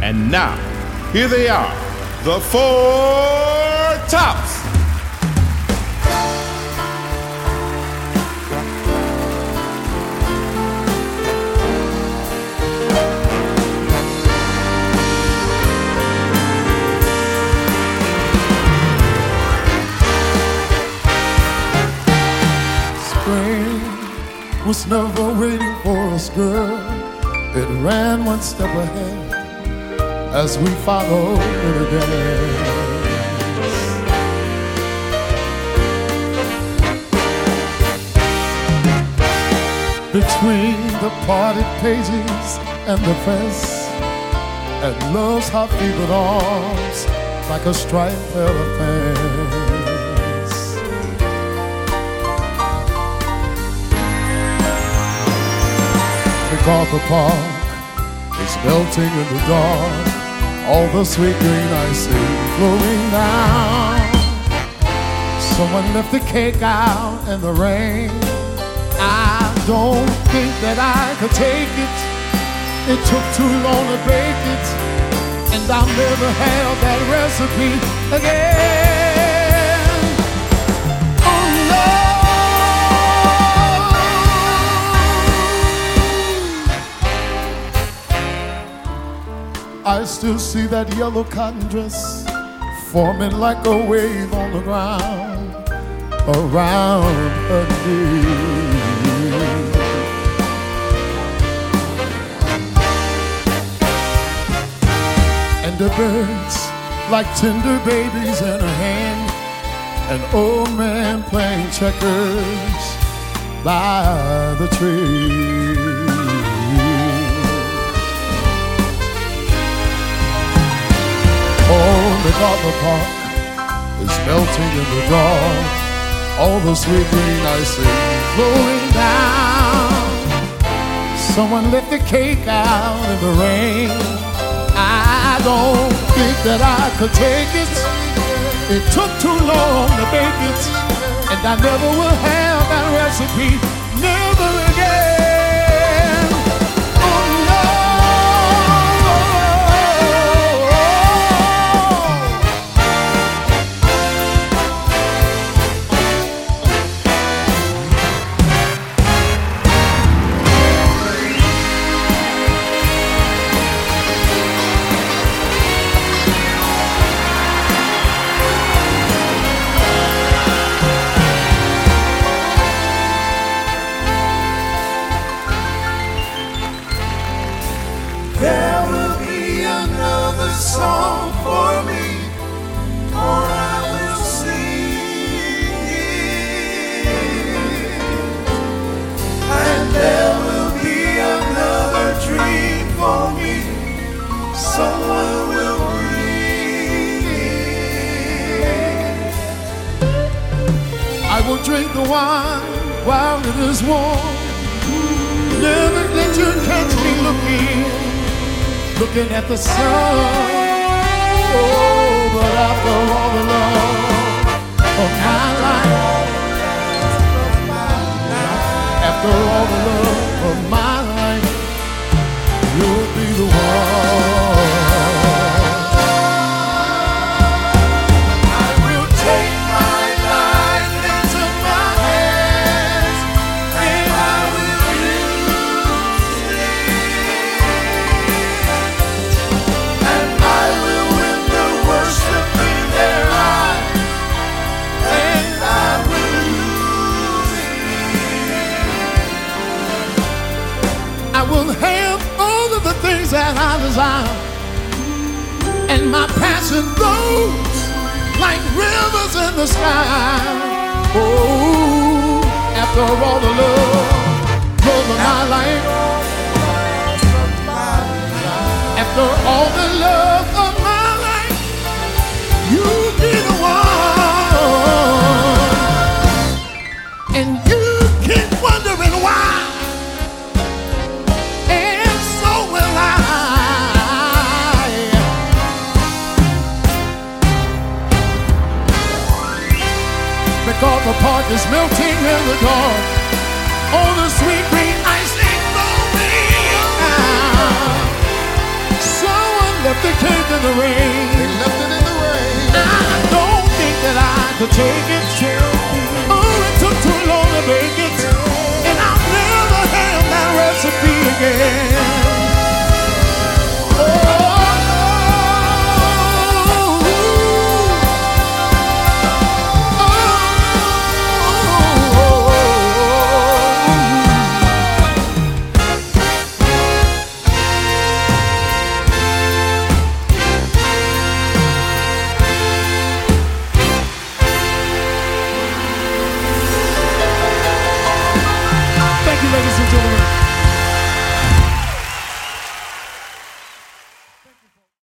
And now, here they are, the Four Tops. Spring was never waiting for us, girl. It ran one step ahead as we followed it again. Between the parted pages and the press, and love's hot fevered arms like a striped pair of pants. MacArthur Park is melting in the dark, all the sweet green icing flowing down. Someone left the cake out in the rain. I don't think that I could take it. It took too long to bake it, and I'll never have that recipe again. Oh no, I still see that yellow cotton dress forming like a wave on the ground around her knee. And the birds like tender babies in her hand, an old man playing checkers by the tree. Oh, MacArthur Park is melting in the dark, all the sweet green icing flowing down. Someone left the cake out in the rain. I don't think that I could take it. It took too long to bake it, and I never will have that recipe, never again. Oh no. There will be another song for me, for I will sing it. And there will be another dream for me, someone will bring it. I will drink the wine while it is warm. Never let you catch me looking at the sun. Oh, but after all the love of my life, after all the love of my life, you'll be the one. I will take my life into my hands, and I will use it, and I will win the worship in their eyes, and I will lose it. I will have all of the things that I desire, and my passion flows like rivers in the sky. Oh, after all the love of my life, after all the love of my life, you be the one. And you keep wondering why, and so will I. MacArthur Park is melting in the dark, all the sweet green icing flowing down. Someone left the cake in the rain. They left it in the rain. I don't think that I could take it. Oh, it took too long to make it, and I'll never have that recipe again.